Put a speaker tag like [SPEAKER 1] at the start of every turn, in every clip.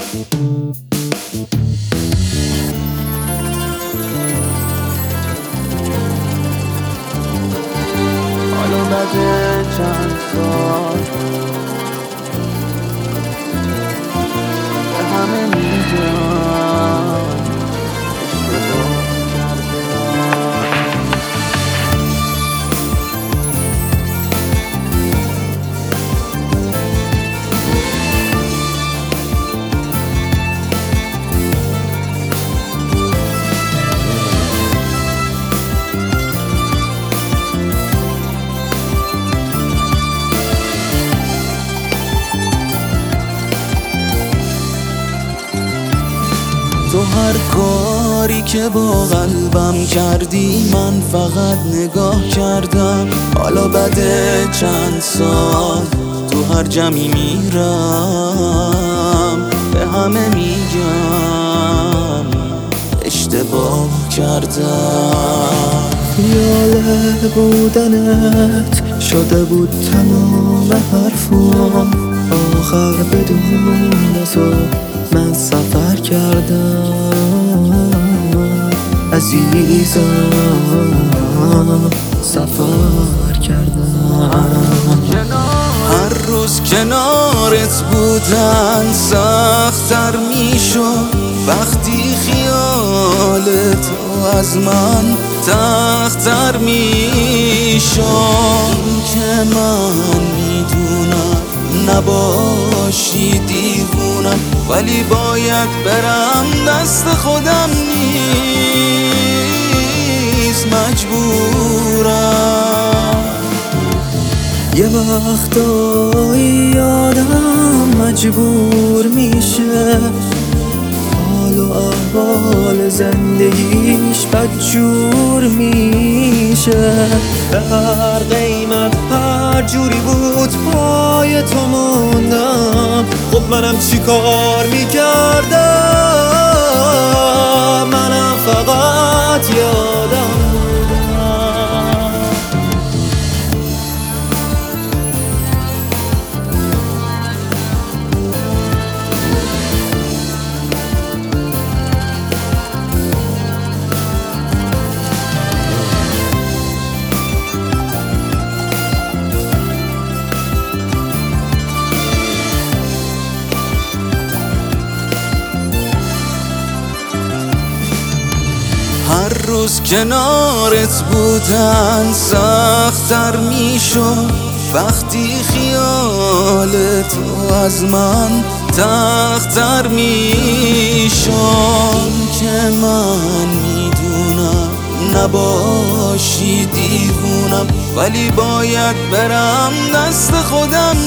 [SPEAKER 1] حالا بعد چند سال به همه میگم اشتباه کردم. تو هر کاری که با قلبم کردی من فقط نگاه کردم. حالا بعد چند سال تو هر جمعی میرم به همه میگم اشتباه کردم.
[SPEAKER 2] یاله بودنت شده بود تمام حرفم، آخر بدون تو من سفر کردم عزیزم، سفر کردم.
[SPEAKER 1] هر روز کنارت بودن سخت‌تر میشد وقتی خیال تو از من تخت‌تر میشد. این که من میدونم نباشی دیوونم، ولی باید برم دست خودم نیست مجبورم.
[SPEAKER 2] یه وقتایی آدم مجبور میشه حال و احوال زندگیش بدجور میشه. به هر قیمت هر جوری بود پای تو موندم، خب منم چی کار میکردم؟ منم فقط یادم
[SPEAKER 1] هر روز کنارت بودن سخت‌تر میشد وقتی خیال تو از من تخت‌تر میشد. که من میدونم نباشی دیوونم، ولی باید برم دست خودم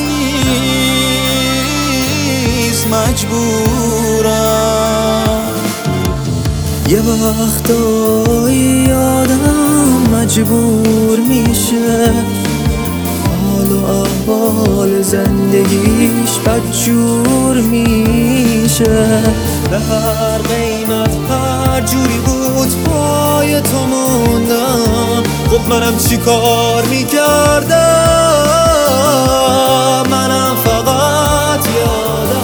[SPEAKER 1] نیست مجبورم.
[SPEAKER 2] یه وقتایی آدم مجبور میشه حال و احوال زندگیش بدجور میشه. به هر قیمت هر جوری بود پای تو موندم، خب منم چی کار میکردم؟ منم فقط یادم